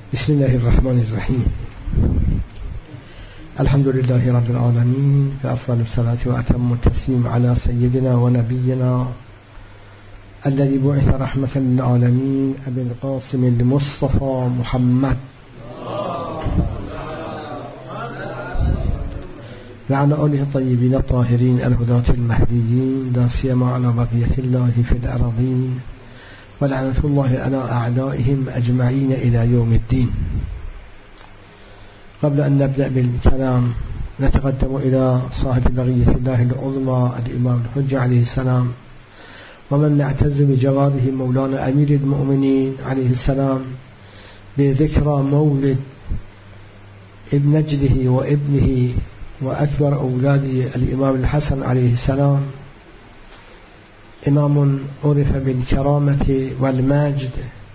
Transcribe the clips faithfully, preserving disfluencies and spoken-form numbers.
بسم الله الرحمن الرحيم. الحمد لله رب العالمين، وأفضل الصلاة وأتم التسليم على سيدنا ونبينا الذي بعث رحمة للعالمين أبي القاسم المصطفى محمد، وعلى آله الطيبين الطاهرين الهداة المهديين، لا سيما على بقية الله في الأراضين، ولعنة الله على أعدائهم أجمعين إلى يوم الدين. قبل أن نبدأ بالكلام نتقدم إلى صاحب بقية الله العظمى الإمام الحجة عليه السلام، ومن نعتز بجواره مولانا أمير المؤمنين عليه السلام، بذكرى مولد ابن نجده وابنه وأكبر أولاده الإمام الحسن عليه السلام، إمام عرف بالكرامة والمجد،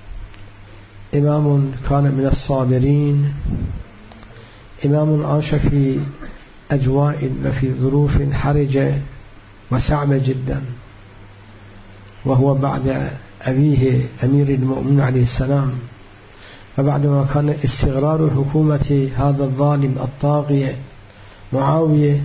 إمام كان من الصابرين، إمام عاش في أجواء وفي ظروف حرجة وصعبة جدا، وهو بعد أبيه أمير المؤمنين عليه السلام، وبعدما كان استغرار حكومة هذا الظالم الطاغية معاوية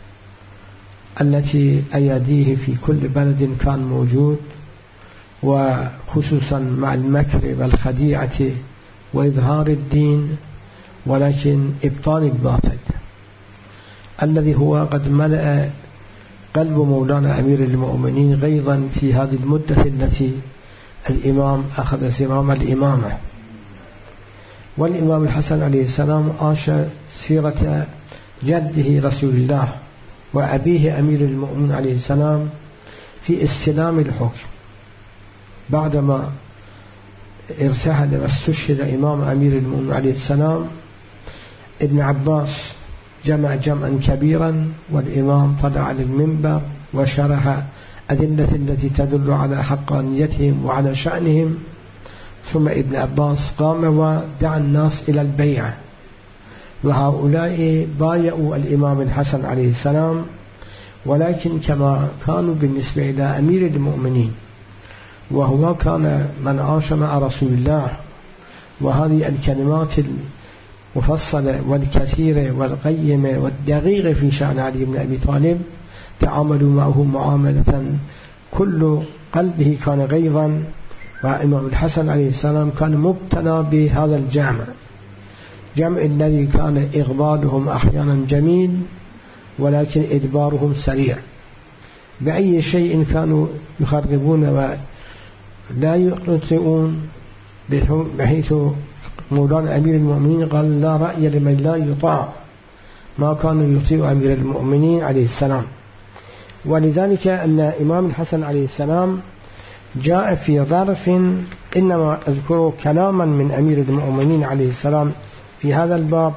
التي أيديه في كل بلد كان موجود، وخصوصا مع المكر والخديعة وإظهار الدين، ولكن إبطال الباطل الذي هو قد ملأ قلب مولانا أمير المؤمنين غيظا في هذه المدة التي الإمام أخذ زمام الإمامة. والإمام الحسن عليه السلام عاش سيرة جده رسول الله وأبيه أمير المؤمنين عليه السلام في استلام الحكم، بعدما ارتحل واستشهد إمام أمير المؤمنين عليه السلام ابن عباس جمع جمعا كبيرا، والإمام طلع على المنبر وشرح أدلة التي تدل على حقانيتهم وعلى شأنهم، ثم ابن عباس قام ودعا الناس إلى البيعة، وهؤلاء بايعوا الإمام الحسن عليه السلام، ولكن كما كانوا بالنسبة إلى أمير المؤمنين وهو كان من عاش مع رسول الله، وهذه الكلمات المفصلة والكثيرة والقيمة والدقيقة في شأن علي بن أبي طالب، تعاملوا معه معاملة كل قلبه كان غيظا، وإمام الحسن عليه السلام كان مبتلى بهذا الجمع، جمع الذي كان إغبالهم أحيانا جميل ولكن إدبارهم سريع، بأي شيء كانوا يخربون ولا يقطعون، بحيث مولانا أمير المؤمنين قال لا رأي لمن لا يطاع، ما كانوا يطيع أمير المؤمنين عليه السلام. ولذلك أن إمام الحسن عليه السلام جاء في ظرف، إنما أذكر كلاما من أمير المؤمنين عليه السلام في هذا الباب،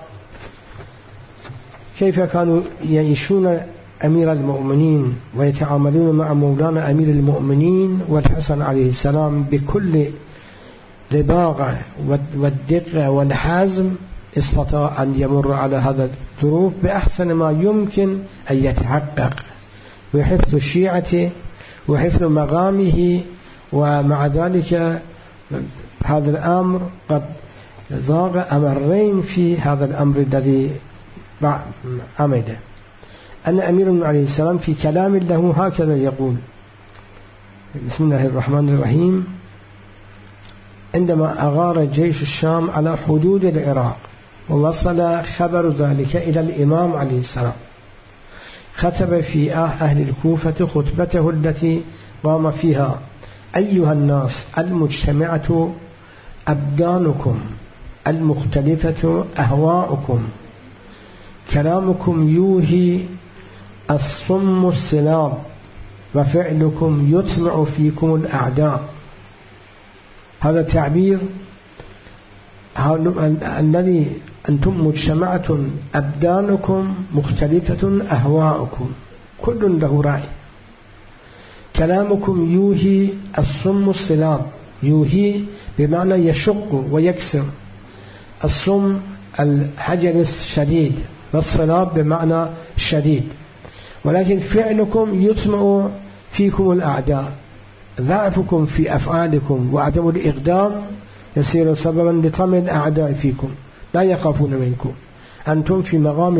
كيف كانوا يعيشون أمير المؤمنين ويتعاملون مع مولانا أمير المؤمنين والحسن عليه السلام بكل لباقة والدقة والحزم، استطاع أن يمر على هذا الظروف بأحسن ما يمكن أن يتحقق، وحفظ الشيعة وحفظ مقامه. ومع ذلك هذا الأمر قد ضاق أمرين في هذا الأمر الذي عمده، أن أمير عليه السلام في كلام له هكذا يقول: بسم الله الرحمن الرحيم: عندما أغار جيش الشام على حدود العراق ووصل خبر ذلك إلى الإمام عليه السلام، خطب في أهل الكوفة خطبته التي قام فيها: أيها الناس المجتمعة أبدانكم، المختلفة أهواؤكم، كلامكم يوهي الصم السلام، وفعلكم يطمع فيكم الأعداء. هذا تعبير الذي أنتم مجتمعة أبدانكم مختلفة أهواؤكم، كل له رأي. كلامكم يوهي الصم السلام، يوهي بمعنى يشق ويكسر، الصم الحجر الشديد، والصلاب بمعنى شديد. ولكن فعلكم يطمع فيكم الأعداء، ضعفكم في أفعالكم وعدم الإقدام يصير سببا لطمع الأعداء فيكم، لا يخافون منكم. أنتم في مقام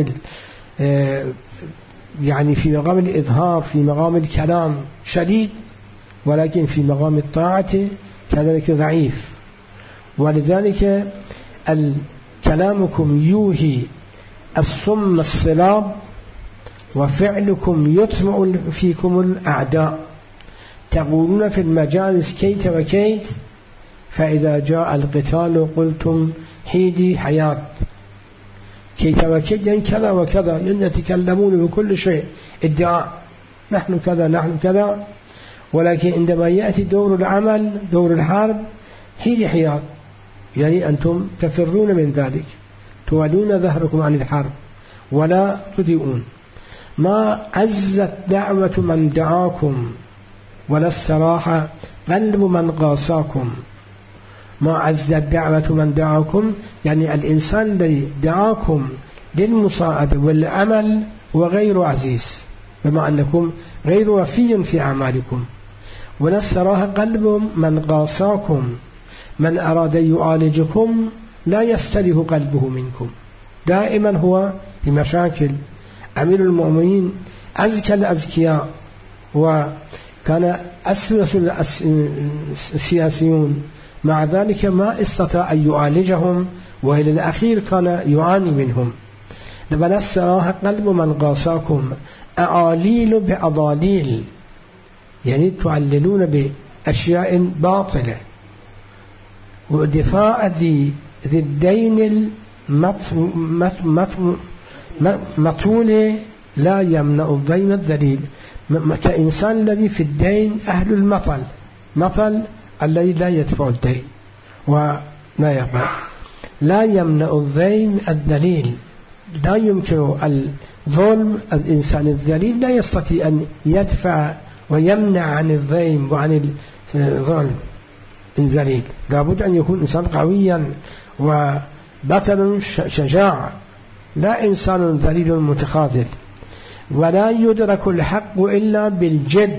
يعني في مقام الإظهار، في مقام الكلام شديد، ولكن في مقام الطاعة كذلك ضعيف. ولذلك كلامكم يوهي الصم الصلاب، وفعلكم يطمع فيكم الأعداء. تقولون في المجالس كيت وكيت، فإذا جاء القتال قلتم حيدي حياة. كيت وكيت يعني كذا وكذا، يتكلمون بكل شيء ادعاء، نحن كذا نحن كذا، ولكن عندما يأتي دور العمل دور الحرب حيدي حياة، يعني أنتم تفرون من ذلك، تولون ظهركم عن الحرب ولا تطيعون. ما عزت دعوة من دعاكم ولا الصراحة قلب من قاساكم. ما عزت دعوة من دعاكم يعني الإنسان الذي دعاكم للمساعدة والعمل وغير عزيز، بما أنكم غير وفي في أعمالكم. ولا الصراحة قلب من قاساكم، من أراد يعالجكم لا يستريح قلبه منكم، دائما هو في مشاكل. أمير المؤمنين أزكى الأزكياء وكان أسلس السياسيون، مع ذلك ما استطاع أن يعالجهم، وإلى الأخير كان يعاني منهم. بل الصراحة قلب من قاساكم أعاليل بأضاليل، يعني تعللون بأشياء باطلة. ودفاع ذي ذي الدين المطول لا يمنع الدين الذليل. كإنسان الذي في الدين أهل المطل، مطل الذي لا يدفع الدين ولا يقبل، لا يمنع الدين الذليل. لا يمكن الظلم، الإنسان الذليل لا يستطيع أن يدفع ويمنع عن الظلم وعن الظلم الذليل. لابد أن يكون إنسان قويا وبطل شجاع، لا إنسان ذليل متخاذل. ولا يدرك الحق إلا بالجد.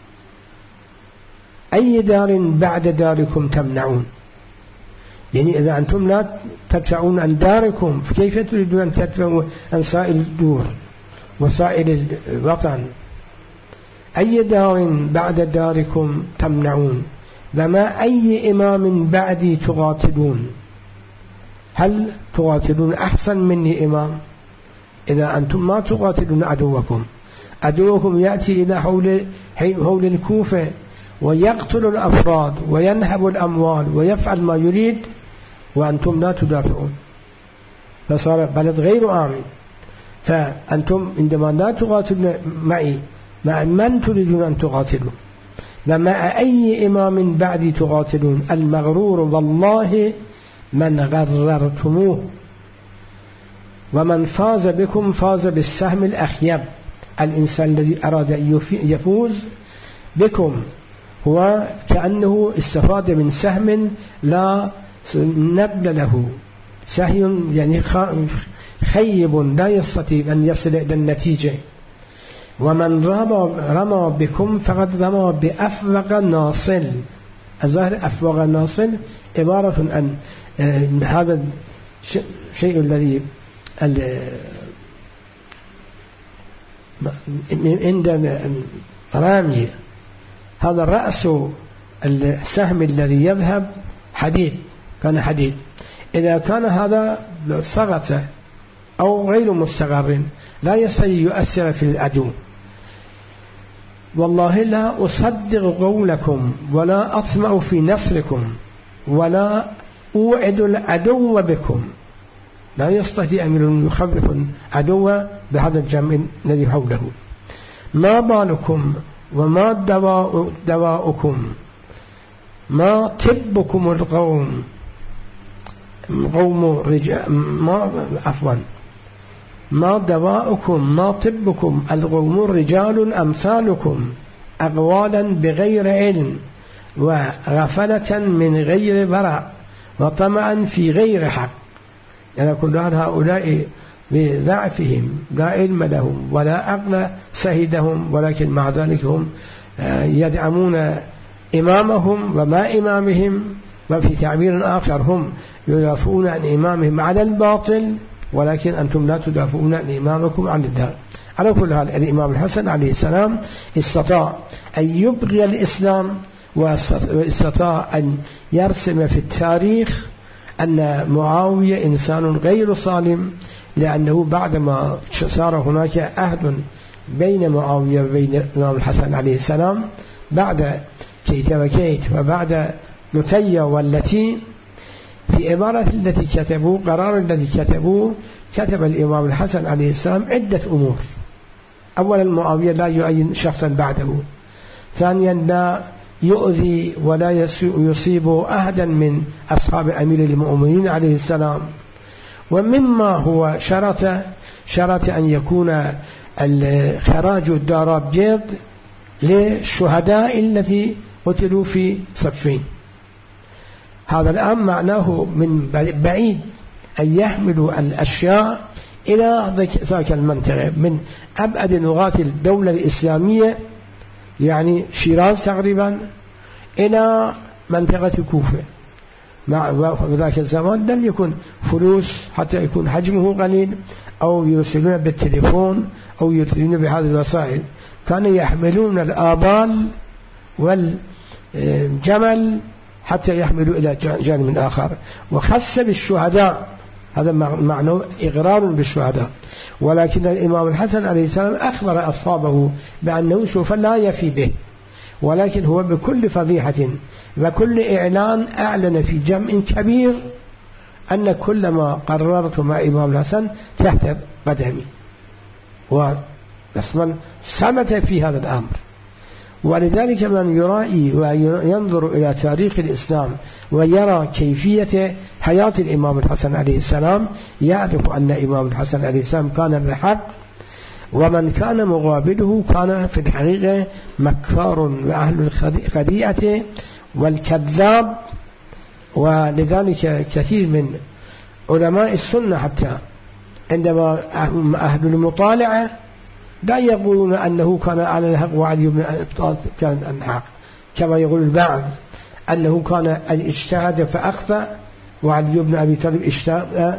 أي دار بعد داركم تمنعون، يعني إذا أنتم لا تدفعون عن داركم فكيف تريدون أن تدفعوا عن سائر الدور وسائر الوطن؟ أي دار بعد داركم تمنعون، وما أي إمام بعدي تقاتلون. هل تقاتلون أحسن مني إمام؟ إذا أنتم ما تقاتلون عدوكم، عدوكم يأتي إلى حول حول الكوفة ويقتل الأفراد وينهب الأموال ويفعل ما يريد، وأنتم لا تدافعون، فصار بلد غير آمن. فأنتم عندما لا تقاتلون معي، مع من تريدون أن تقاتلوا؟ ومع أي إمام بعدي تقاتلون؟ المغرور والله من غررتموه، ومن فاز بكم فاز بالسهم الأخيب. الإنسان الذي أراد أن يفوز بكم هو كأنه استفاد من سهم لا نبل له، سهم يعني خيب لا يستطيع أن يصل إلى النتيجة. ومن رمى بكم فقد رمى بأفوق ناصل. الظاهر أفوق ناصل عبارة عن هذا الشيء الذي عند رامي، هذا رأس السهم الذي يذهب حديد، كان حديد. إذا كان هذا سقط أو غير مستقر لا يستطيع يؤثر في العدو. والله لا أصدق قولكم ولا أطمع في نصركم ولا أوعد العدو بكم. لا يستطيع أمير يخوف عدو بهذا الجمع الذي حوله. ما بالكم وما دواء دواؤكم، ما طبكم القوم قوم رجال، ما عفوا ما دواؤكم ما طبكم القوم رجال أمثالكم، أقوالا بغير علم وغفلة من غير برع وطمعا في غير حق. يعني كل هؤلاء بضعفهم لا علم لهم ولا عقل سهدهم، ولكن مع ذلك هم يدعمون إمامهم وما إمامهم وفي تعبير آخر هم يدافعون عن إمامهم على الباطل، ولكن أنتم لا تدافعون عن إمامكم عن الدار. على كل حال الإمام الحسن عليه السلام استطاع أن يبغي الإسلام، واستطاع أن يرسم في التاريخ أن معاوية إنسان غير صالم، لأنه بعدما صار هناك عهد بين معاوية وبين الإمام الحسن عليه السلام بعد كيت وكيت وبعد نتيا والتي، في عبارة التي كتبوا قرار الذي كتبوه كتب الإمام الحسن عليه السلام عدة أمور. أولا معاوية لا يعين شخصا بعده، ثانيا لا يؤذي ولا يصيب أحدا من أصحاب أمير المؤمنين عليه السلام. ومما هو شرط شرط أن يكون خراج الدارابجيض للشهداء الذي قتلوا في صفين. هذا الآن معناه من بعيد أن يحملوا الأشياء إلى ذاك المنطقة من أبعد نقاط الدولة الإسلامية، يعني شيراز تقريبا، إلى منطقة كوفة. مع ذاك الزمان لم يكن فلوس حتى يكون حجمه قليل، أو يرسلون بالتليفون أو يرسلون بهذه الوسائل، كانوا يحملون الآبال والجمل حتى يحملوا إلى جانب آخر. وخص بالشهداء، هذا معنى إغرار بالشهداء. ولكن الإمام الحسن عليه السلام أخبر أصحابه بأنه سوف لا يفي به، ولكن هو بكل فضيحة وكل إعلان أعلن في جمع كبير أن كل ما قررت مع إمام الحسن تحت قدمي، ورسما صمت في هذا الأمر. ولذلك من يرائي وينظر إلى تاريخ الإسلام ويرى كيفية حياة الإمام الحسن عليه السلام يعرف أن الإمام الحسن عليه السلام كان بالحق، ومن كان مقابله كان في الحقيقة مكار وأهل الخديعة والكذاب. ولذلك كثير من علماء السنة حتى عندما أهل المطالعة لا يقولون أنه كان على الحق وعلي بن أبي طالب كان على الحق، كما يقول البعض أنه كان اجتهد فأخطأ وعلي بن أبي طالب اجتهد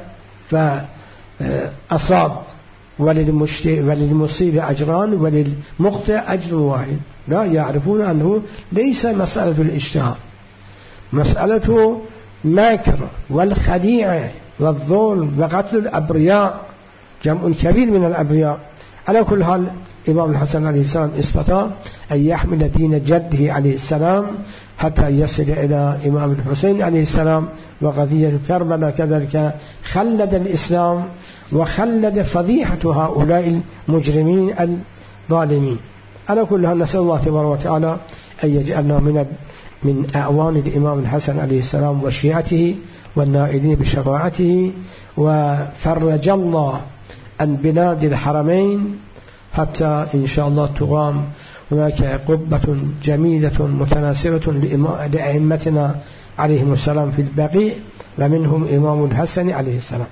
فأصاب، وللمصيب أجران وللمخطئ أجر واحد. لا، يعرفون أنه ليس مسألة الاجتهاد، مسألة ماكر والخديعة والظلم وقتل الأبرياء، جمع كبير من الأبرياء. على كل حال الإمام الحسن عليه السلام استطاع أن يحمل دين جده عليه السلام حتى يصل إلى إمام الحسين عليه السلام. وقضية كربلاء كذلك خلد الإسلام وخلد فضيحة هؤلاء المجرمين الظالمين. على كل حال نسأل الله تبارك وتعالى أن يجعلنا من من أعوان الإمام الحسن عليه السلام وشيعته والنائلين بشفاعته. وفرج الله عن بلاد الحرمين حتى إن شاء الله تقام هناك قبة جميلة متناسبة لأئمتنا عليهم السلام في البقيع، ومنهم إمام الحسن عليه السلام.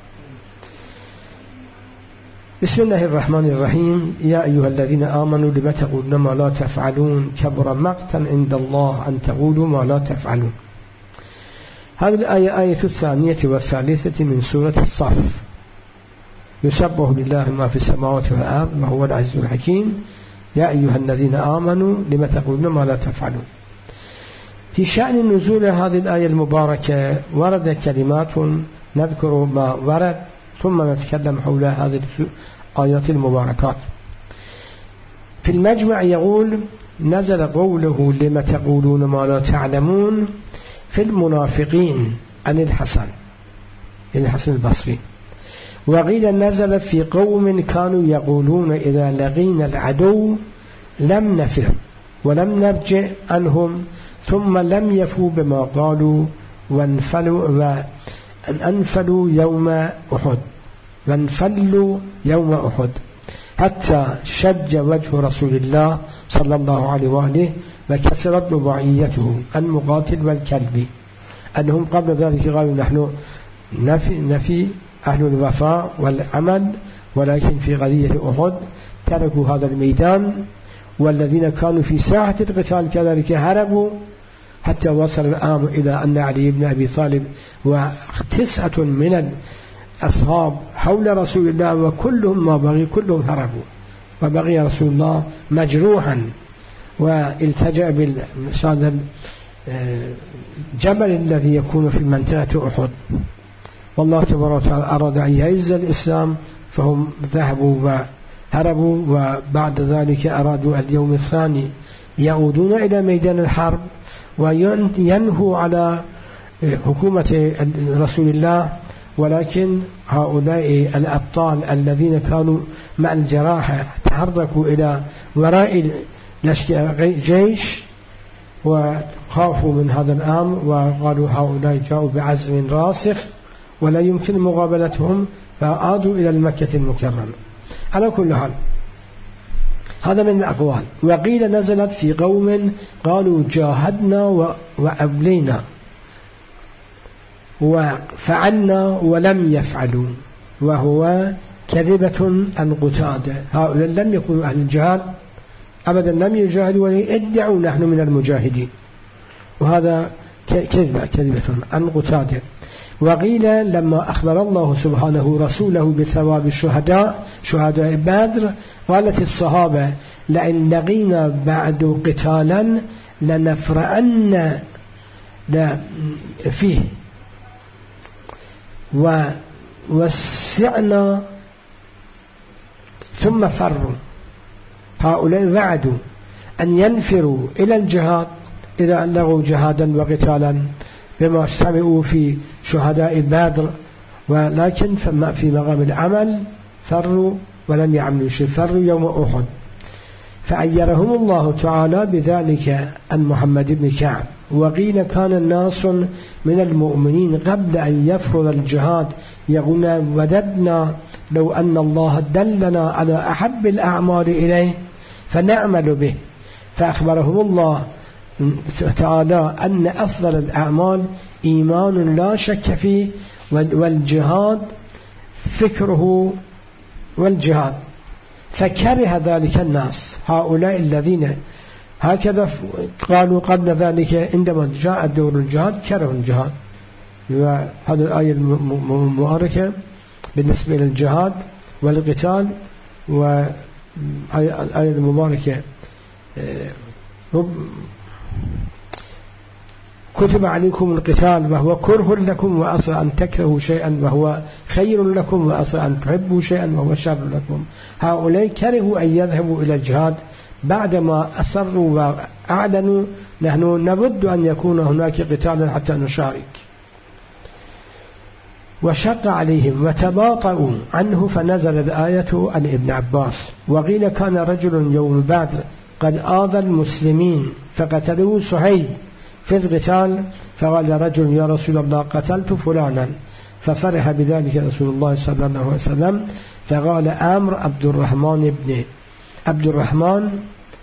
بسم الله الرحمن الرحيم. يا أيها الذين آمنوا لم تقولون ما لا تفعلون كبر مقتا عند الله أن تقولوا ما لا تفعلون. هذه الآية آية الثانية والثالثة من سورة الصف. يسبح لله ما في السماوات والأرض وهو العزيز الحكيم. يا أيها الذين آمنوا لم تقولون ما لا تفعلون. في شأن نزول هذه الآية المباركة ورد كلمات نذكر ما ورد ثم نتكلم حول هذه الآيات المباركات. في المجمع يقول: نزل قوله لم تقولون ما لا تعلمون في المنافقين عن الحسن الحسن البصري. وقيل نزل في قوم كانوا يقولون إذا لقينا العدو لم نفر ولم نرجع عنهم ثم لم يفوا بما قالوا وانفلوا وانفلوا يوم أحد وانفلوا يوم أحد حتى شج وجه رسول الله صلى الله عليه وآله وكسرت رباعيته المقاتل والكلب. أنهم قبل ذلك قالوا نحن نفي, نفي أهل الوفاء والعمل، ولكن في قضية أحد تركوا هذا الميدان، والذين كانوا في ساحة القتال كذلك هربوا حتى وصل الأمر إلى أن علي بن أبي طالب وتسعة من الأصحاب حول رسول الله وكلهم ما بغي كلهم هربوا، وبغي رسول الله مجروحا والتجأ بالجبل الذي يكون في منطقة أحد. والله تبارك وتعالى أراد أن يعز الإسلام فهم ذهبوا وهربوا، وبعد ذلك أرادوا اليوم الثاني يعودون إلى ميدان الحرب وينهوا على حكومة رسول الله، ولكن هؤلاء الأبطال الذين كانوا مع الجراحة تحركوا إلى وراء الجيش وخافوا من هذا الأمر، وقالوا هؤلاء جاءوا بعزم راسخ ولا يمكن مقابلتهم، فعادوا إلى المكة المكرمة. على كل حال هذا من الأقوال. وقيل نزلت في قوم قالوا جاهدنا وأبلينا وفعلنا ولم يفعلوا، وهو كذبة عن قتادة. هؤلاء لم يكونوا أهل الجهاد أبدا، لم يجاهدوا ويدعوا نحن من المجاهدين، وهذا كذبة كذبة عن قتادة. وقيل لما أخبر الله سبحانه رسوله بثواب الشهداء شهداء بدر قالت الصحابة لئن لقينا بعد قتالا لنفرعن فيه ووسعنا ثم فروا. هؤلاء وعدوا أن ينفروا إلى الجهاد إذا لغوا جهادا وقتالا بما سمعوا في شهداء بدر، ولكن في مقام العمل فروا ولم يعملوا شيء، فروا يوم أحد. فعيرهم الله تعالى بذلك عن محمد بن كعب. وقيل كان الناس من المؤمنين قبل أن يفرض الجهاد يقولون وددنا لو أن الله دلنا على أحب الأعمال إليه فنعمل به، فأخبرهم الله تعالى أن أفضل الأعمال إيمان لا شك فيه والجهاد فكره والجهاد، فكره ذلك الناس. هؤلاء الذين هكذا قالوا قبل ذلك عندما جاء دور الجهاد كرهوا الجهاد. وهذه الآية المباركة بالنسبة للجهاد والقتال، والآية المباركة كتب عليكم القتال وهو كره لكم وعسى أن تكرهوا شيئا وهو خير لكم وعسى أن تحبوا شيئا وهو شر لكم. هؤلاء كرهوا أن يذهبوا إلى الجهاد بعدما أصروا وأعلنوا نحن نود أن يكون هناك قتال حتى نشارك، وشق عليهم وتباطؤوا عنه فنزل الآية عن ابن عباس. وقيل كان رجل يوم بدر قد آذى المسلمين فقتلوه صهيب في القتال، فقال رجل يا رسول الله قتلت فلانا، ففرح بذلك رسول الله صلى الله عليه وسلم، فقال أمر عبد الرحمن بن عبد الرحمن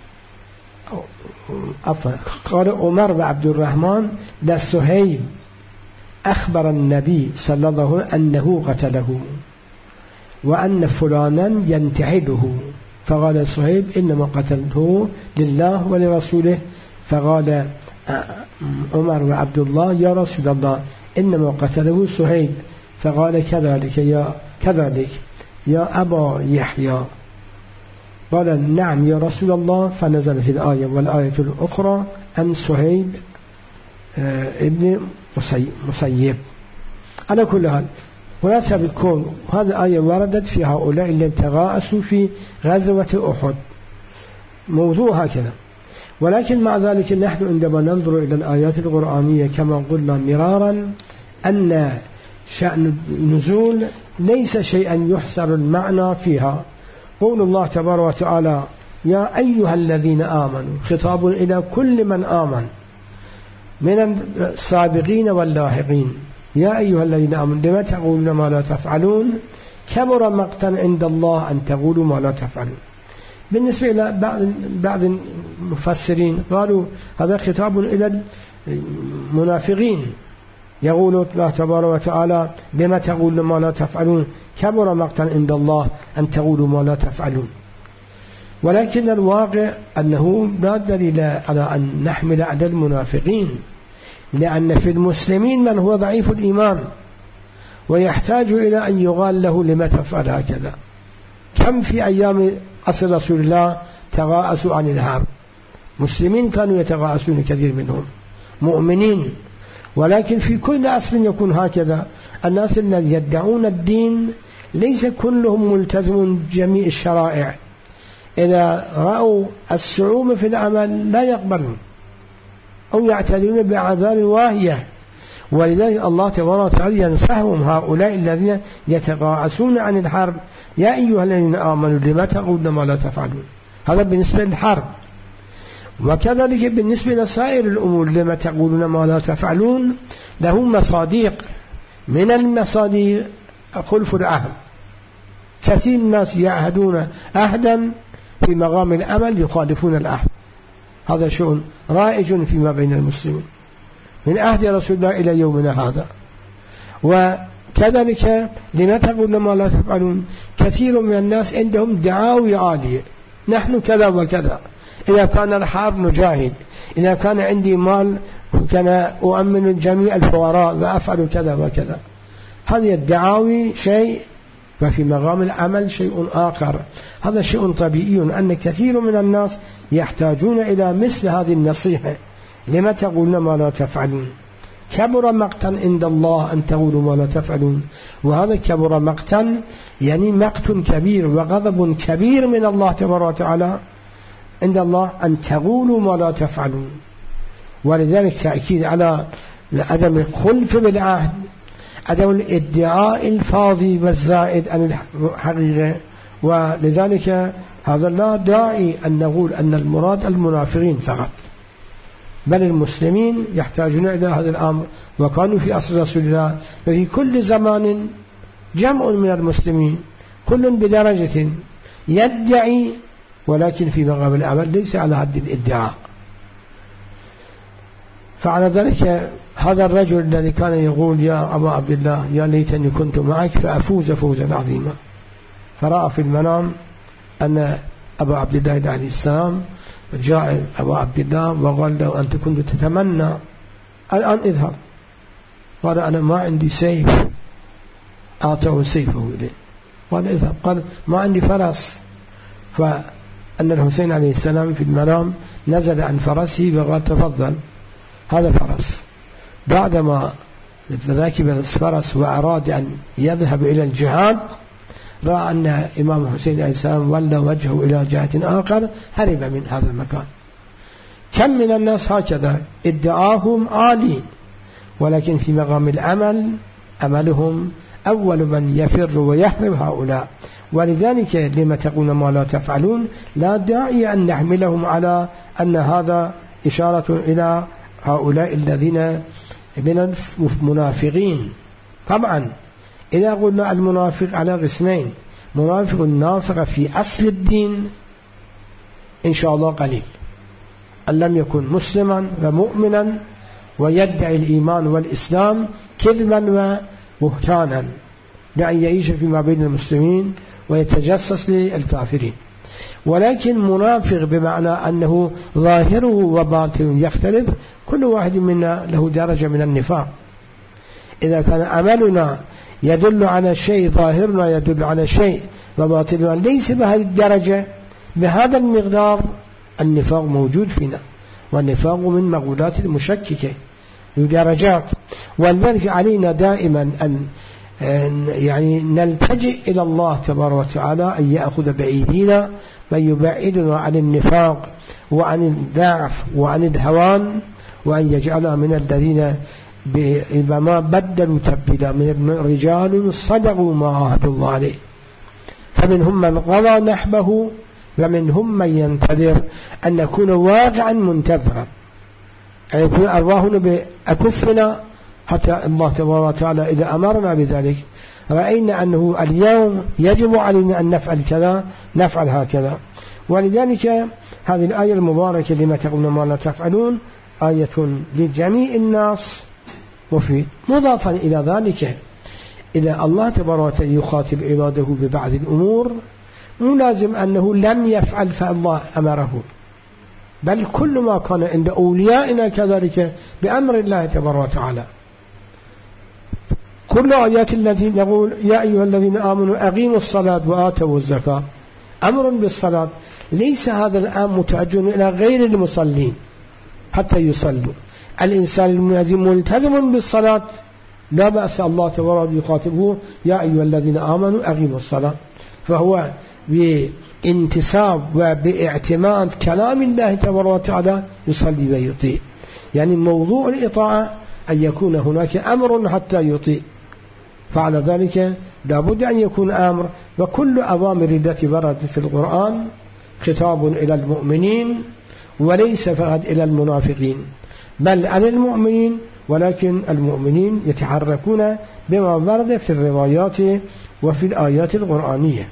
عفوا قال عمر وعبد الرحمن لصهيب أخبر النبي صلى الله عليه وسلم أنه قتله وأن فلانا ينتحله، فقال صهيب إنما قتلته لله ولرسوله، فقال عمر وعبد الله يا رسول الله إنما قتله صهيب، فقال كذلك يا كذلك يا أبا يحيى، قال نعم يا رسول الله، فنزلت الآية والآية الأخرى عن صهيب ابن مسيب. على كل حال خلاصة الكون هذه الآية وردت في هؤلاء الذين تغاءسوا في غزوة أحد، موضوع هكذا. ولكن مع ذلك نحن عندما ننظر إلى الآيات القرآنية كما قلنا مرارا أن شأن النزول ليس شيئا يحصر المعنى فيها. قول الله تبارك وتعالى يا أيها الذين آمنوا، خطاب إلى كل من آمن من السابقين واللاحقين، يا أيها الذين آمنوا لما تقولون ما لا تفعلون كبر مقتا عند الله أن تقولوا ما لا تفعلون. بالنسبة إلى بعض بعض المفسرين قالوا هذا خطاب إلى المنافقين، يقول الله تبارك وتعالى بما تقولون ما لا تفعلون كبر مقتا عند الله أن تقولوا ما لا تفعلون. ولكن الواقع أنه لا دليل على أن نحمل على المنافقين، لأن في المسلمين من هو ضعيف الإيمان ويحتاج إلى أن يقال له لما تفعل هكذا. كم في أيام عصر رسول الله تغاءسوا عن الحرب، مسلمين كانوا يتغاءسون كثير منهم مؤمنين، ولكن في كل عصر يكون هكذا. الناس الذين يدعون الدين ليس كلهم ملتزم جميع الشرائع، إذا رأوا الصعوبة في العمل لا يقبلون أو يعتذرون بأعذار واهية، ولذلك الله تبارك وتعالى ينصحهم هؤلاء الذين يتغاءسون عن الحرب: يا أيها الذين آمنوا لما تقولون ما لا تفعلون. هذا بالنسبة للحرب. وكذلك بالنسبة لسائر الأمور: لما تقولون ما لا تفعلون له مصادق، من المصادق خلف العهد. كثير من الناس يعهدون عهدا في مقام العمل يخالفون العهد، هذا شؤون رائج فيما بين المسلمين من عهد رسول الله إلى يومنا هذا. وكذلك لما تقولون ما لا تفعلون، كثير من الناس عندهم دعاوي عالية: نحن كذا وكذا، إذا كان الحرب نجاهد، إذا كان عندي مال كان أؤمن جميع الفقراء وأفعل كذا وكذا. هذه الدعاوي شيء، وفي مقام العمل شيء آخر. هذا شيء طبيعي أن كثير من الناس يحتاجون إلى مثل هذه النصيحة: لما تقولون ما لا تفعلون؟ كبر مقتا عند الله أن تقولوا ما لا تفعلون. وهذا كبر مقتا يعني مقت كبير وغضب كبير من الله تبارك وتعالى عند الله أن تقولوا ما لا تفعلون. ولذلك تأكيد على عدم الخلف بالعهد، عدم الادعاء الفاضي والزائد عن الحقيقة. ولذلك هذا لا داعي أن نقول أن المراد المنافقين فقط، بل المسلمين يحتاجون إلى هذا الأمر. وكانوا في عصر رسول الله وفي كل زمان جمع من المسلمين كل بدرجة يدعي، ولكن في مقام العمل ليس على حد الادعاء. فعلى ذلك هذا الرجل الذي كان يقول: يا أبا عبد الله يا ليتني كنت معك فأفوز فوزا عظيما، فرأى في المنام أن أبا عبد الله عليه السلام جاء أبا عبد الله وقال له: أنت كنت تتمنى، الآن اذهب. قال: أنا ما عندي سيف. أعطاه سيفه إليه، قال: اذهب. قال: ما عندي فرس. فأن الحسين عليه السلام في المنام نزل عن فرسه وقال: تفضل، هذا فرس. بعدما ركب الفرس وأراد أن يذهب إلى الجهاد، رأى أن إمام الحسين عليه السلام ولى وجهه إلى جهة آخر، هرب من هذا المكان. كم من الناس هكذا ادعاهم عالي، ولكن في مقام العمل عملهم أول من يفر ويهرب هؤلاء. ولذلك لما تقولون ما لا تفعلون لا داعي أن نحملهم على أن هذا إشارة إلى هؤلاء الذين من المنافقين. طبعا إذا قلنا المنافق على قسمين: منافق نافق في أصل الدين إن شاء الله قليل، أن لم يكن مسلما ومؤمنا ويدعي الإيمان والإسلام كذبا وبهتانا بأن يعيش فيما بين المسلمين ويتجسس للكافرين. ولكن منافق بمعنى أنه ظاهره وباطنه يختلف، كل واحد منا له درجة من النفاق. إذا كان عملنا يدل على شيء، ظاهرنا يدل على شيء، وباطننا ليس بهذه الدرجة بهذا المقدار، النفاق موجود فينا. والنفاق من مقولات المشككة بدرجات. ولذلك علينا دائما أن يعني نلتجئ إلى الله تبارك وتعالى أن يأخذ بأيدينا ويبعدنا عن النفاق وعن الضعف وعن الهوان، وأن يجعلنا من الذين بما بدلوا تبديلا، من رجال صدقوا ما عاهدوا الله عليه، فمنهم من قضى نحبه ومنهم من ينتظر، أن نكون واقعا منتظرا، أن يكون أرواحنا بأكفنا حتى الله تبارك وتعالى إذا أمرنا بذلك رأينا أنه اليوم يجب علينا أن نفعل كذا نفعل هكذا. ولذلك هذه الآية المباركة لما تقولون ما لا تفعلون آية لجميع الناس مفيد. مضافا إلى ذلك إذا الله تبارك وتعالى يخاطب عباده ببعض الأمور مو لازم أنه لم يفعل فالله أمره، بل كل ما كان عند أوليائنا كذلك بأمر الله تبارك وتعالى. كل آيات التي يقول يا أيها الذين آمنوا أقيموا الصلاة وآتوا الزكاة، أمر بالصلاة، ليس هذا الآن متوجه إلى غير المصلين حتى يصلوا. الإنسان الملتزم ملتزم بالصلاة لا بأس، الله تبارك يخاطبه يا أيها الذين آمنوا أقيموا الصلاة، فهو بانتساب وباعتماد كلام الله تبارك وتعالى يصلي ويطيع. يعني موضوع الإطاعة أن يكون هناك أمر حتى يطيع، فعلى ذلك لابد أن يكون أمر. وكل أوامر التي وردت في القرآن خطاب إلى المؤمنين وليس فقط إلى المنافقين، بل على المؤمنين، ولكن المؤمنين يتحركون بما ورد في الروايات وفي الآيات القرآنية.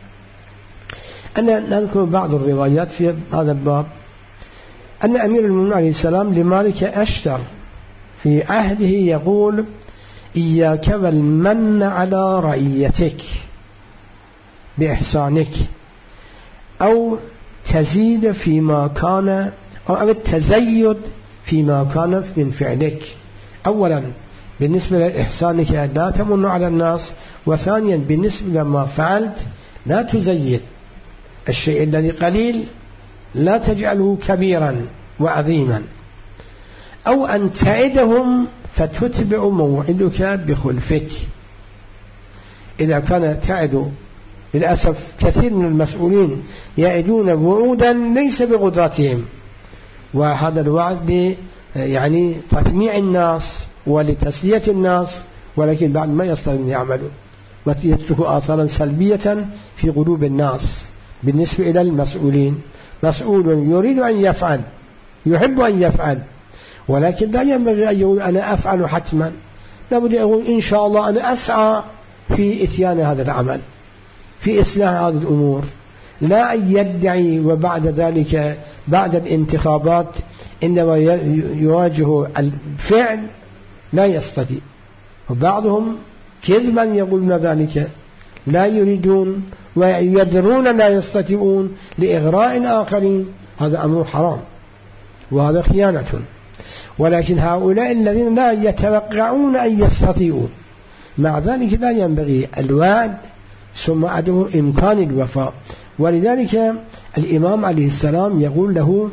أنا نذكر بعض الروايات في هذا الباب. أن أمير المؤمنين عليه السلام لمالك أشتر في عهده يقول إياك والمن على رعيتك بإحسانك، أو تزيد فيما كان، أو التزيد فيما كان من فعلك. أولا بالنسبة لإحسانك لا تمن على الناس، وثانيا بالنسبة لما فعلت لا تزيد الشيء الذي قليل، لا تجعله كبيرا وعظيما. أو أن تعدهم فتتبع موعدك بخلفك. إذا كان تعد، للأسف كثير من المسؤولين يعدون وعودا ليس بقدرتهم، وهذا الوعد يعني تطميع الناس ولتسلية الناس، ولكن بعد ما يستطيعون يعملوا، ويترك آثارا سلبية في قلوب الناس. بالنسبة إلى المسؤولين، مسؤول يريد أن يفعل، يحب أن يفعل، ولكن لا ينبغي أن يقول أنا أفعل حتما، لابد يقول إن شاء الله أنا أسعى في إتيان هذا العمل، في إصلاح هذه الأمور، لا أن يدعي وبعد ذلك بعد الانتخابات إنما يواجه الفعل لا يستطيع. وبعضهم كذبا يقولون ذلك، لا يريدون ويدرون لا يستطيعون لإغراء الآخرين، هذا أمر حرام وهذا خيانة. ولكن هؤلاء الذين لا يتوقعون أن يستطيعون، مع ذلك لا ينبغي الوعد ثم عدم إمكان الوفاء. ولذلك الإمام عليه السلام يقول له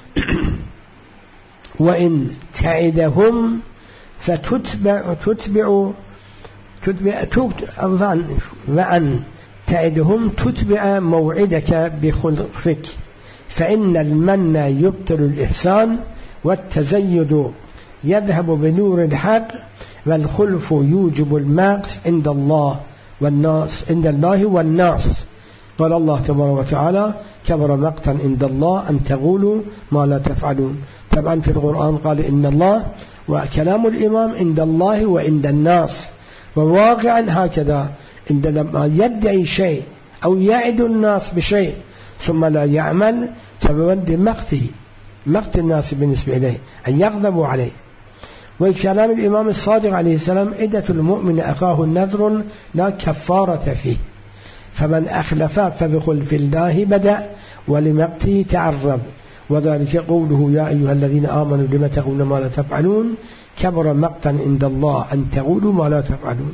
وإن تعدهم فتتبع تتبع تتبع تتبع وأن تعدهم تتبع موعدك بخلفك، فإن المن يبطل الإحسان، والتزيد يذهب بنور الحق، والخلف يوجب المقت عند الله والناس عند الله والناس. قال الله تبارك وتعالى كبر مقتا عند الله أن تقولوا ما لا تفعلون. طبعا في القرآن قال إن الله، وكلام الإمام عند الله وعند الناس، وواقعا هكذا عندما يدعي شيء أو يعد الناس بشيء ثم لا يعمل سببا لمقته، مقت الناس بالنسبة إليه أن يغضبوا عليه. وكلام الإمام الصادق عليه السلام عدة المؤمن أخاه النذر لا كفارة فيه، فمن أخلف فبخلف الله بدأ ولمقته تعرض. وذلك قوله يا أيها الذين آمنوا لم تقولون ما لا تفعلون، كبر مقتا عند الله أن تقولوا ما لا تفعلون.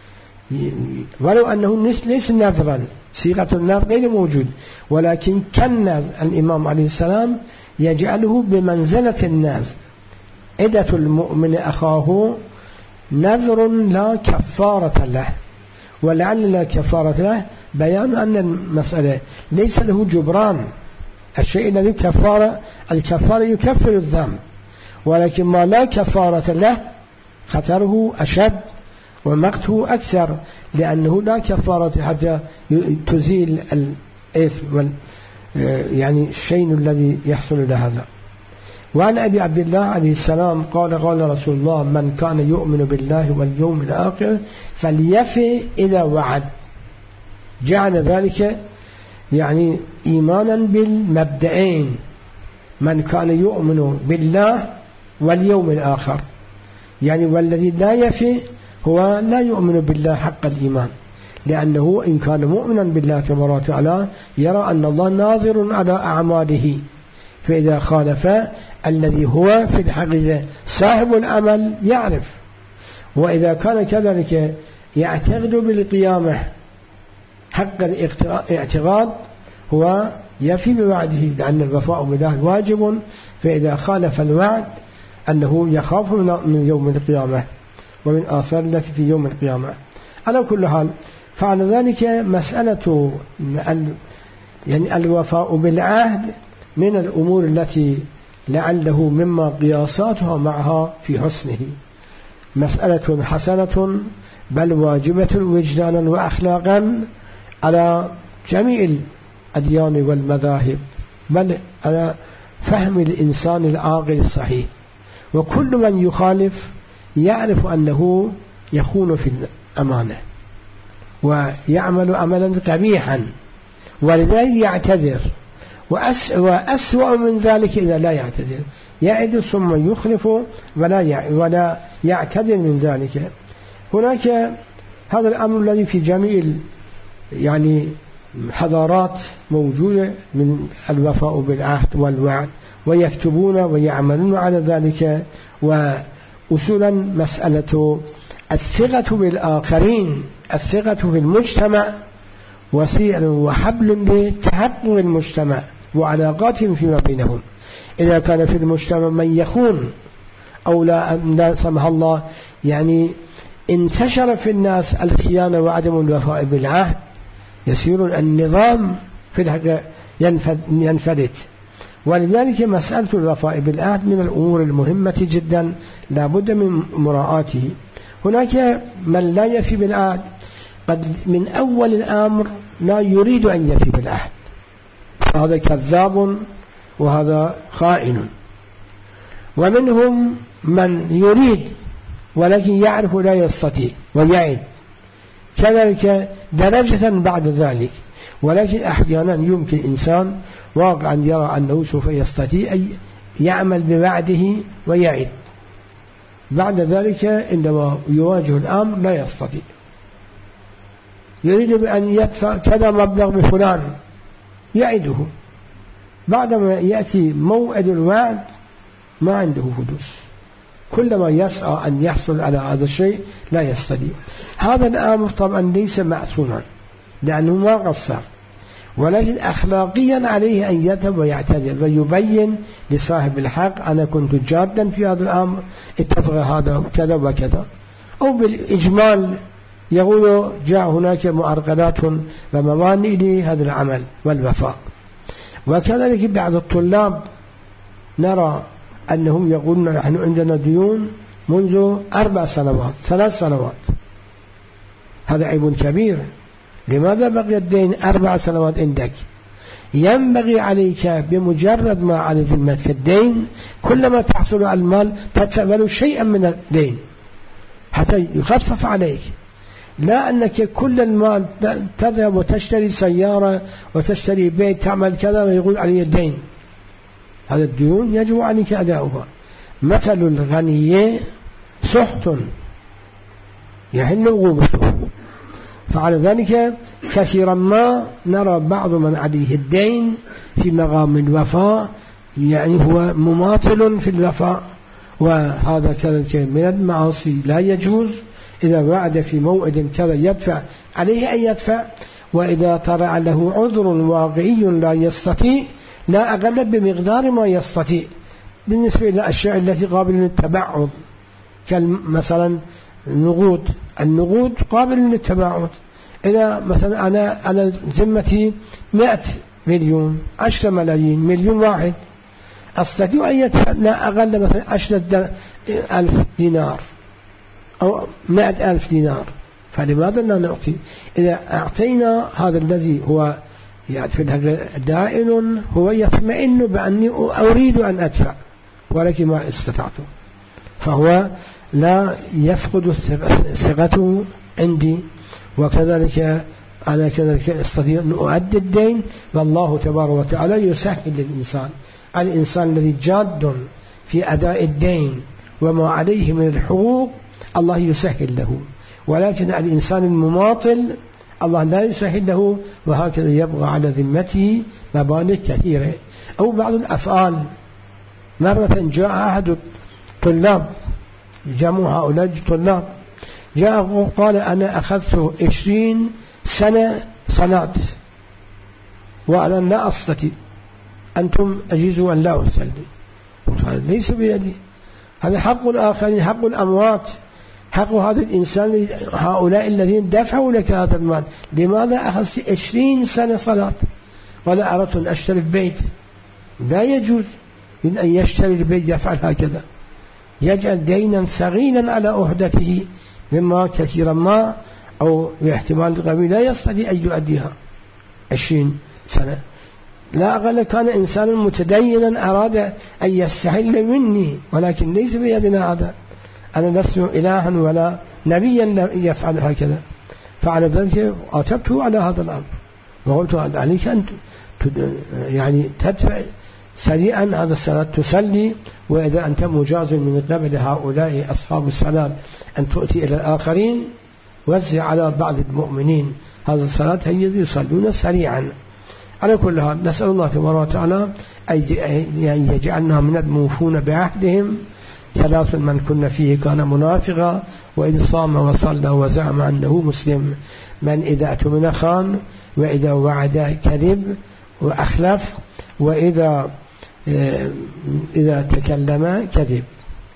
ولو أنه ليس نذرا، صيغة النذر غير موجود، ولكن كان الإمام عليه السلام يجعله بمنزلة النذر. عدة المؤمن أخاه نذر لا كفارة له، ولعل لا كفارة له بيان أن المسألة ليس له جبران. الشيء الذي كفارة، الكفارة يكفر الذنب، ولكن ما لا كفارة له خطره أشد ومقته أكثر، لأنه لا كفارة حتى تزيل الإثم يعني الشيء الذي يحصل لهذا. وعن أبي عبد الله عليه السلام قال قال رسول الله من كان يؤمن بالله واليوم الآخر فليفي إذا وعد. جعل ذلك يعني إيمانا بالمبدئين، من كان يؤمن بالله واليوم الآخر، يعني والذي لا يفي هو لا يؤمن بالله حق الإيمان، لأنه إن كان مؤمنا بالله تبارك وتعالى يرى أن الله ناظر على أعماله، فإذا خالف الذي هو في الحقيقة صاحب العمل يعرف. وإذا كان كذلك يعتقد بالقيامة حق الاعتقاد هو يفي بوعده، لأن الوفاء بالله واجب، فإذا خالف الوعد أنه يخاف من يوم القيامة ومن آثار التي في يوم القيامة. على كل حال فعلى ذلك مسألة يعني الوفاء بالعهد من الأمور التي لعله مما قياساتها معها في حسنه، مسألة حسنة بل واجبة وجدانا وأخلاقا على جميع الأديان والمذاهب، بل على فهم الإنسان العاقل الصحيح. وكل من يخالف يعرف أنه يخون في الأمانة ويعمل عملا قبيحا، ولذلك يعتذر. وأسوأ من ذلك إذا لا يعتذر، يعد ثم يخلف ولا ولا يعتذر من ذلك. هناك هذا الأمر الذي في جميع يعني حضارات موجودة من الوفاء بالعهد والوعد، ويكتبون ويعملون على ذلك. وأصولا مسألة الثقة بالآخرين، الثقة في المجتمع وسيل وحبل لتحقق المجتمع وعلاقاتهم فيما بينهم. إذا كان في المجتمع من يخون أو لا, لا سمح الله يعني انتشر في الناس الخيانة وعدم الوفاء بالعهد، يصير النظام في الحقيقة ينفلت. ولذلك مسألة الوفاء بالعهد من الأمور المهمة جدا لا بد من مراعاته. هناك من لا يفي بالعهد قد من أول الأمر لا يريد أن يفي بالعهد، هذا كذاب وهذا خائن. ومنهم من يريد ولكن يعرف لا يستطيع ويعد، كذلك درجة بعد ذلك. ولكن أحيانا يمكن إنسان واقعا يرى أنه سوف يستطيع أن يعمل بوعده ويعد، بعد ذلك عندما يواجه الأمر لا يستطيع، يريد بأن يدفع كذا مبلغ بفلان يعده، بعدما يأتي موعد الوعد ما عنده فلوس، كلما يسعى أن يحصل على هذا الشيء لا يستطيع. هذا الأمر طبعا ليس معصوما لأنه ما قصر، ولكن أخلاقيا عليه أن يتب ويعتذر ويبين لصاحب الحق أنا كنت جادا في هذا الأمر، اتفق هذا كذا وكذا. أو بالإجمال يقول جاء هناك معرقلات وموانع لهذا العمل والوفاء. وكذلك بعض الطلاب نرى أنهم يقولون نحن عندنا ديون منذ أربع سنوات ثلاث سنوات، هذا عيب كبير. لماذا بقي الدين أربع سنوات عندك؟ ينبغي عليك بمجرد ما على ذمتك الدين كلما تحصل على المال تتقبل شيئا من الدين حتى يخفف عليك، لا أنك كل المال تذهب وتشتري سيارة وتشتري بيت تعمل كذا ويقول علي الدين. هذا الديون يجب عليك أداؤها. مثل الغني سحت يحل عقوبته. فعلى ذلك كثيرا ما نرى بعض من عليه الدين في مقام الوفاء يعني هو مماطل في الوفاء، وهذا كذلك من المعاصي لا يجوز. إذا وعد في موعد كذا يدفع عليه أن يدفع، وإذا طرأ له عذر واقعي لا يستطيع لا أقل بمقدار ما يستطيع. بالنسبة إلى الأشياء التي قابل للتبعض كمثلا النقود، النقود قابل للتباعد. إذا مثلا أنا على ذمتي مئة مليون عشرة ملايين مليون واحد، أستطيع أن يدفع لا أقل مثلا عشرة ألف دينار أو مئة ألف دينار، فلماذا لا نعطي؟ إذا أعطينا هذا الذي هو يعني في دائن هو يطمئن بأني أريد أن أدفع ولكن ما استطعت، فهو لا يفقد ثقته عندي. وكذلك أنا كذلك أستطيع أن أؤدي الدين، والله تبارك وتعالى يسهل للإنسان. الإنسان الذي جاد في أداء الدين وما عليه من الحقوق الله يسهل له، ولكن الإنسان المماطل الله لا يسهل له، وهكذا يبغى على ذمته مبالغ كثيرة. أو بعض الأفعال، مرة جاء أحد الطلاب، جمعوا هؤلاء الطلاب، جاء وقال أنا أخذت عشرين سنة صلاة وأنا لا أستطيع، أنتم أجيزوا أن لا أصلي. ليس بيدي، هذا حق الآخرين، حق الأموات، حق هذا الإنسان، هؤلاء الذين دفعوا لك هذا المال. لماذا أخذت عشرين سنة صلاة؟ قال أردت أن أشتري البيت. لا يجوز من أن يشتري البيت يفعل هكذا، يجعل دينا ثقيلا على أهدته مما كثيرا ما أو باحتمال القوي لا يستطيع أن يؤديها عشرين سنة. لا أقل كان إنسانا متدينا أراد أن يستحل مني، ولكن ليس بيدنا هذا. أنا لست إلها ولا نبيا يفعل هكذا. فعلى ذلك عاتبته على هذا الأمر وقلت عليك أن يعني تدفع سريعا هذا الصلاة تصلي، وإذا أنت مجاز من قبل هؤلاء أصحاب الصلاة أن تؤتي إلى الآخرين، وزع على بعض المؤمنين هذا الصلاة هي يصلون سريعا. على كل حال نسأل الله تبارك وتعالى أن يجعلنا من الموفون بعهدهم. ثلاث من كنا فيه كان منافقا، وإذ صام وصلى وزعم أنه مسلم. من إذا اؤتمن خان، وإذا وعد كذب وأخلف، وإذا إذا تكلم كذب.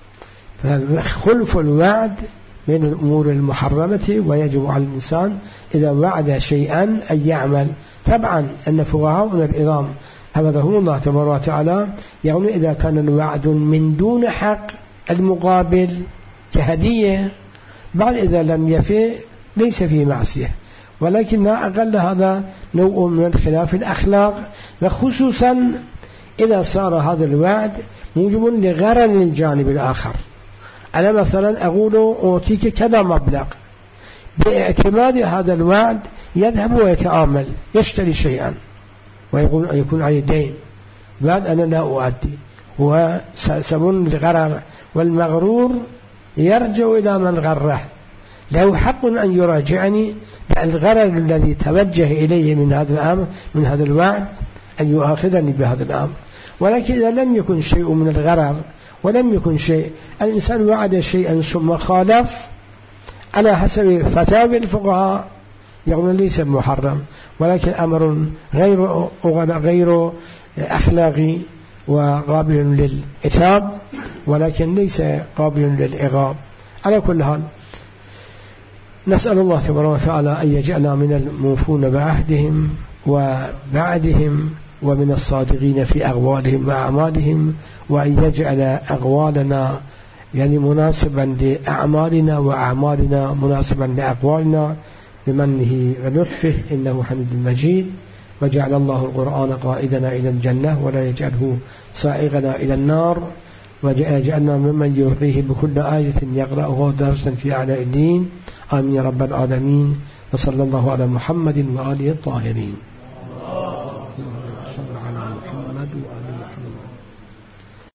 فخلف الوعد من الأمور المحرمة، ويجب على الإنسان إذا وعد شيئا أن يعمل. طبعا أن فقهاؤنا العظام حفظهم الله تبارك وتعالى يعني إذا كان الوعد من دون حق المقابل كهدية، بعد إذا لم يفي ليس فيه معصية، ولكن لا أقل هذا نوع من الخلاف الأخلاق، وخصوصا إذا صار هذا الوعد موجب لغرر الجانب الآخر. أنا مثلا أقول أعطيك كذا مبلغ، باعتماد هذا الوعد يذهب ويتعامل يشتري شيئا ويقول يكون عليه دين، بعد أنا لا أؤدي، وسبب الغرر، والمغرور يرجع إلى من غره. له حق أن يراجعني، الغرر الذي توجه إليه من هذا الأمر من هذا الوعد أن يؤاخذني بهذا الأمر. ولكن إذا لم يكن شيء من الغرر ولم يكن شيء، الإنسان وعد شيئا ثم خالف على حسب فتاوى الفقهاء يقول ليس محرم، ولكن أمر غير غير أخلاقي وقابل للعتاب، ولكن ليس قابل للعقاب. على كل حال نسأل الله تبارك وتعالى أن يجعلنا من الموفون بعهدهم وبعدهم، ومن الصادقين في أقوالهم وأعمالهم، وأن يجعل أقوالنا يعني مناسبا لأعمالنا وأعمالنا مناسبا لأقوالنا بمنه ولطفه، إنه حميد مجيد. وجعل الله القرآن قائدنا إلى الجنة ولا يجعله سائغنا إلى النار، وجعلنا ممن يرضيه بكل آية يقرأه درسا في أعلى الدين. آمين يا رب العالمين. وصلى الله على محمد وآله الطاهرين. صلى على محمد وآل محمد.